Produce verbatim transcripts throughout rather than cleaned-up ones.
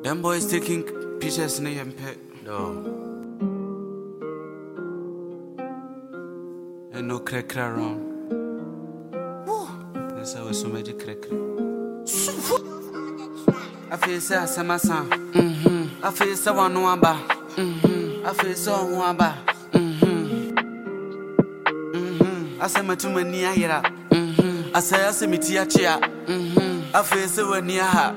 Them boys taking pictures in the M P. No. And no crack around. That's how so magic crack. I feel so samasa. Mhm. I feel so one wamba. Mhm. I feel so wamba. Mhm. Mhm. I say my too many ayera. Mhm. I say I say me tia chia. Mhm. I feel so when you ha.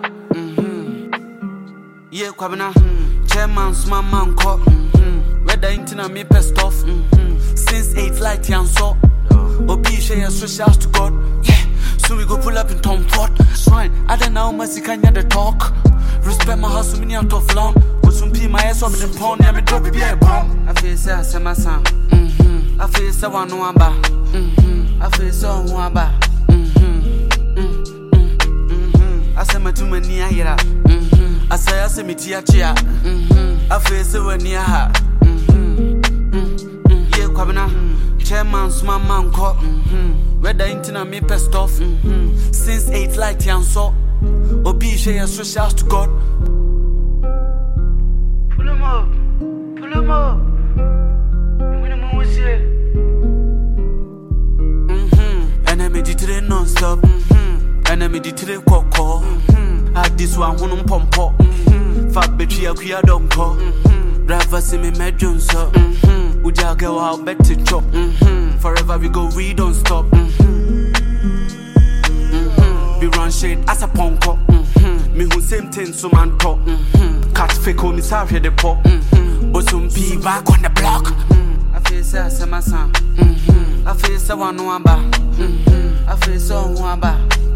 Yeah, Kwabena, Chairman, Smart Man, Cop, Whether Intina me pest off, since eight light and so, Obi share social to God, yeah, so we go pull up in Tom Ford, swine, I don't know, Mercy can the talk, respect my house, many out of long, but some pee my ass up in the pond, I'm a drop be a bomb. I feel so, Samasa, I feel so one wamba, I feel so wamba, I say my too many ayera. I say I say me tia chia. I feel so when you ha. Yeah, Kwabena, Chairman, Smart Man, Cop, Whether Intina me pest off, since eight light and so, Obi share social to God. Pull him up, pull him up. When I'm always here. Enemy did non-stop. Enemy did coco. At this one, one pump up. Fat betray a queer don't call. Driver see me medjon so. Uja go out bet to chop. Forever we go, we don't stop. Be run shade as a punk up. Me who same thing so man talk. Catch fake on me sorry the pop. But some pee back on the block. I feel so sama san. I feel so one wamba. I feel so wamba.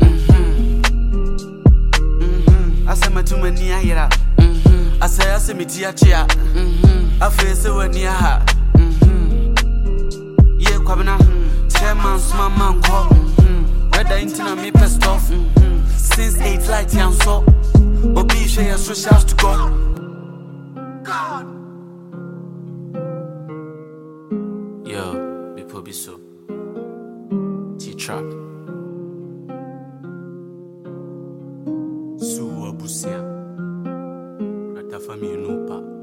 I say my too many ayera. I say I say me tia chia. I feel so when you ha. Yeah, Kwabena, Chairman, Smart Man, Cop, Whether Intina me pest off, since eight light and so, Obi share social to God. God. Yo, be pobi so. T-Trap. Suwa busia. Rata famille no pa.